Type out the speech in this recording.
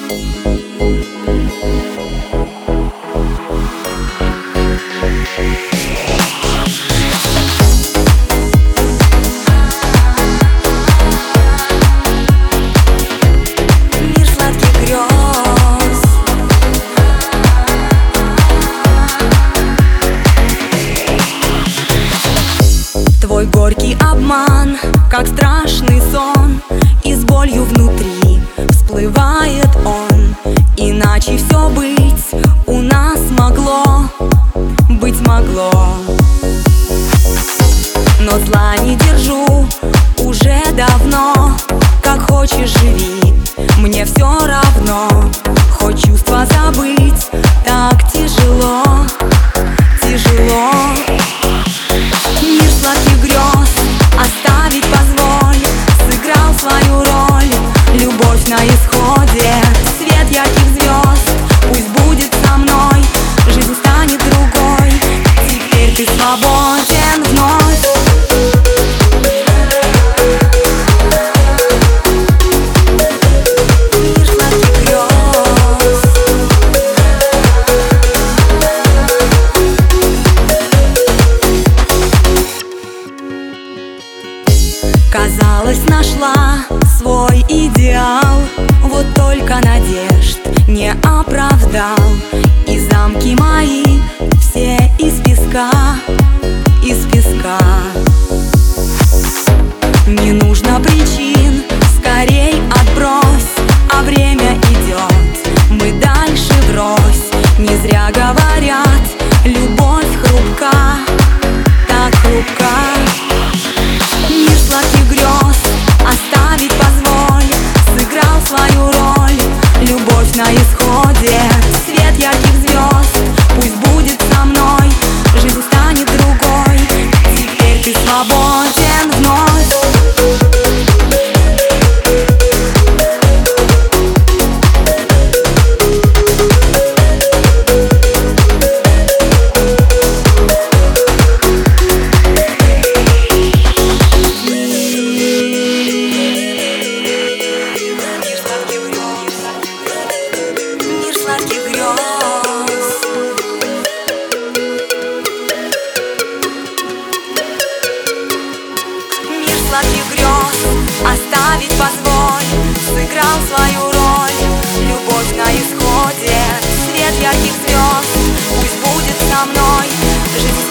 Твой горький обман, как страшный сон, и с болью внутри всплывает он. Иначе все быть у нас могло, быть могло. Но зла не держу уже давно. Как хочешь живи, мне все равно. Хоть чувства забыть так тяжело, тяжело. Мир сладких грез оставить позволь. Сыграл свою роль, любовь на исходе. Свет ярких звезд пусть будет со мной. Жизнь станет другой, теперь ты свободен вновь. Казалось, нашла свой идеал, вот только надежд не оправдал. И замки мои все из песка, из песка. Не нужно причин, скорей отбрось, а время идет, мы дальше врозь. Не зря говорят, любовь хрупка, так хрупка. Мир сладких грез оставить позволь. Сыграл свою роль, любовь на исходе. Свет ярких звезд пусть будет со мной. Жизнь станет другой, теперь ты свободен вновь. Сладких грез оставить позволь. Сыграл свою роль, любовь на исходе. Свет ярких звезд пусть будет со мной. Жизнь